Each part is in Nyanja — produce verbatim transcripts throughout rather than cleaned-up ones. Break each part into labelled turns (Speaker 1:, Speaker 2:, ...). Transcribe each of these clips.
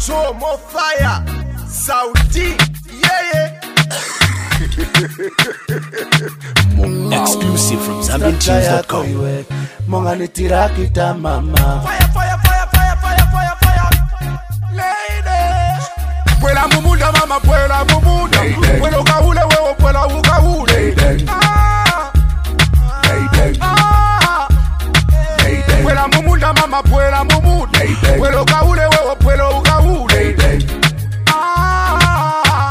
Speaker 1: Joe Mo Fire, Saudi, yeah, yeah.
Speaker 2: Exclusive from Zambian Tunes dot com.
Speaker 3: Mongani tirakita mama.
Speaker 1: Fire, fire, fire, fire, fire, fire, fire. Lady. Puela mumunda mama, puela mumunda. Puelo kaule wewe, puela ukaule. Ah. Lady. Ah. Lady. Puela mumunda mama, puela mumunda. Puelo kaule wewe, puelo ukaule. Ah.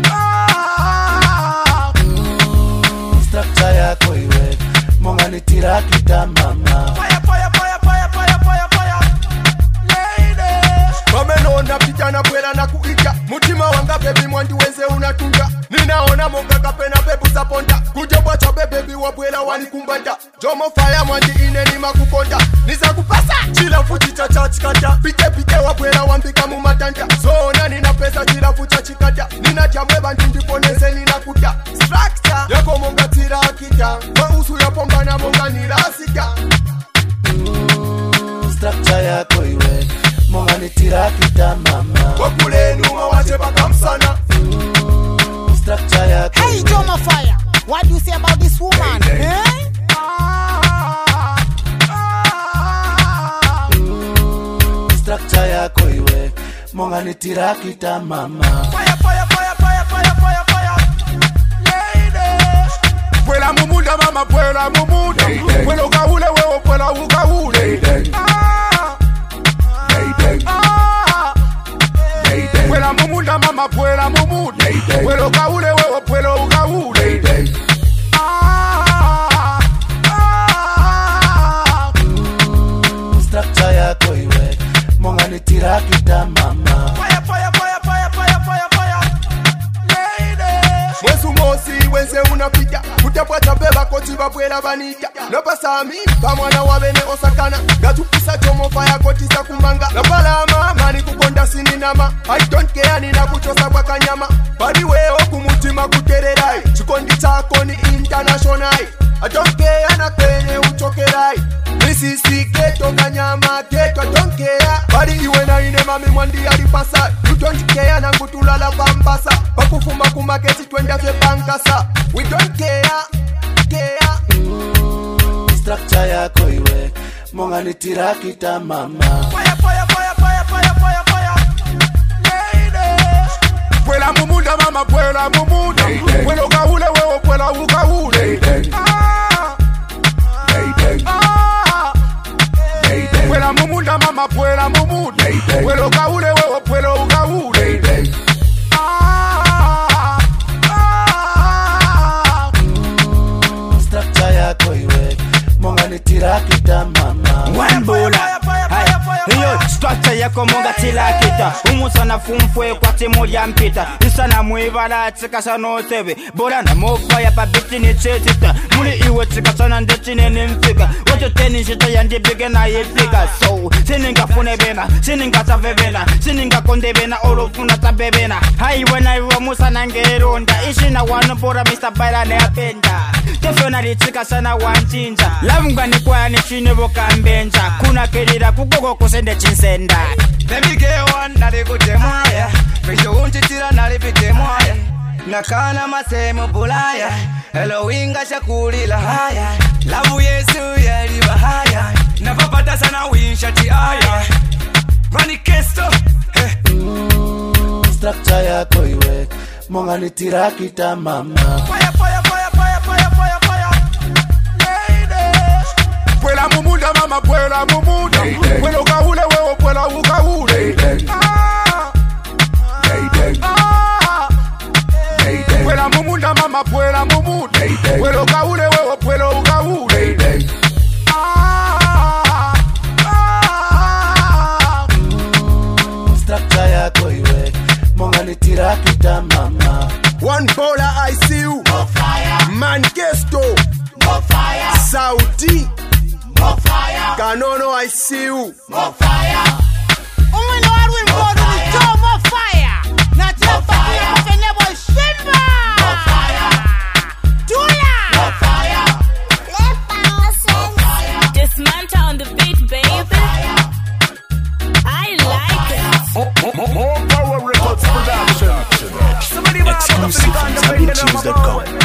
Speaker 1: Ah.
Speaker 3: Structure yako iwe. Mongani tirakita mama.
Speaker 1: Fire, fire, fire, fire, fire, fire, fire. Lady. Wamenona vijana bwela na kuita. Mutima wanga baby mwandi wenze unatunga. Ninaona monga kapena bebu za ponda. Kujobwa cha baby wa bwela wanikumbanda. Jomo Fire mwandi ineni makukonda. Niza kupasa chila fuchi cha chachikata. Pite pite wa bwela wambika mumatanda. Zona nina pesa chila fucha chikata. Nina jamweba ndindiponeze nina kuta. Structure yako monga tira kita. Mausu ya pomba na monga nirasika.
Speaker 3: Structure yako iwe. Mongani tirakita mama.
Speaker 1: Wakule numa wache baka msana.
Speaker 3: Structure yako
Speaker 4: Hey, Jomo Fire, what do you say about this woman?
Speaker 1: Hey, hey.
Speaker 4: Eh?
Speaker 1: Ah, ah,
Speaker 3: Structure yako iwe. Mongani tirakita mama.
Speaker 1: fire, fire, fire, fire, fire, fire, fire. Lady. Puela mumunda mama, puela mumunda. Puelo kaule wewe, puela ukaule. Ah. Ah. Puela mumunda mama, puela mumunda. Puelo kaule wewe, puelo ukaule. Ah. Ah.
Speaker 3: Structure yako iwe. Mongani tirakita mama.
Speaker 1: Fire, fire, fire, fire, fire, fire, fire. Lady. Mwesu mosi wenze unapita. Kutapwata beba koti babwela banita. Nopasami pamwana wabene osakana. Gatupisa Jomo Fire koti za kumanga. Napalama mani kukonda sininama. I don't care nina kuchosa kwa kanyama. Badi weo kumutima kutererai. Chikondi chako ni international. I don't care na kwenye uchokerai. Misisi keto kanyama keto I don't care. Badi iwe na ine mami mwandi alipasa. You don't care na ngutulala bambasa. Bakufuma kumaketi twenda vye bankasa. We don't care, care.
Speaker 3: Structure yako iwe. Mongani tirakita mama.
Speaker 1: Fire, fire, fire, fire, fire, fire, fire. Lady. Puela mumunda mama, puela mumunda. Puelo kaule wewe, puela ukaule. Ah. Ah. Puela mumunda mama, puela mumunda. Puelo kaule wewe, puelo ukaule. Ah. Ah.
Speaker 3: Structure yako iwe. Mongani tirakita mama.
Speaker 5: One bola. Hiyo structure yako monga tilakita. Umusana fumfwe kwa timu ya mpita. Isana muibala tikasa no tebe. Bola na mofa ya babiti ni chetita. Muli iwe tikasa na ndetine ni mfika. Wato teni shita ya ndibige na yifika. So, sininga fune bena, sininga save bena, sininga konde bena, olo funa tabe bena. Hai wena iwa musa nangeronda. Ishi na wano bora mister Baila ne apenda. Tefona li tikasa na wanchinja. Lavunga ni kwa ni chine boka mbenja. Kuna kerira kugogo kusende chinsenda.
Speaker 6: Baby girl one nali kutemwaya. Fisho unchitira nali pitemwaya. Nakana masemo bulaya. Hello winga shakulila haya. Lavu Yesu yali bahaya. Napapata sana winsha ti aya. Rani kesto.
Speaker 3: Structure yako iwe. Mongani tirakita mama.
Speaker 1: Fire, fire, fire, fire, fire, fire, fire. Lady. Puela mumunda mama, puela mumunda. Puelo kaule wewe, puela ukaule. Ah. Ah. Puela mumunda mama, puela mumunda. Puelo kaule wewe, puelo ukaule. Ah. Ah.
Speaker 3: Structure yako iwe. Mongani tirakita mama.
Speaker 1: One baller I see you.
Speaker 4: More fire,
Speaker 1: Manchesto.
Speaker 4: more fire,
Speaker 1: Saudi.
Speaker 4: more fire,
Speaker 1: Kanono I see you.
Speaker 4: more fire. Umwino waru imbodo ni Jomo Fire. Na tiapa kule kufenebo shimba. More fire. Tula. More fire.
Speaker 7: Dismantle on the beat, baby. I like it.
Speaker 6: More
Speaker 2: tunes dot com.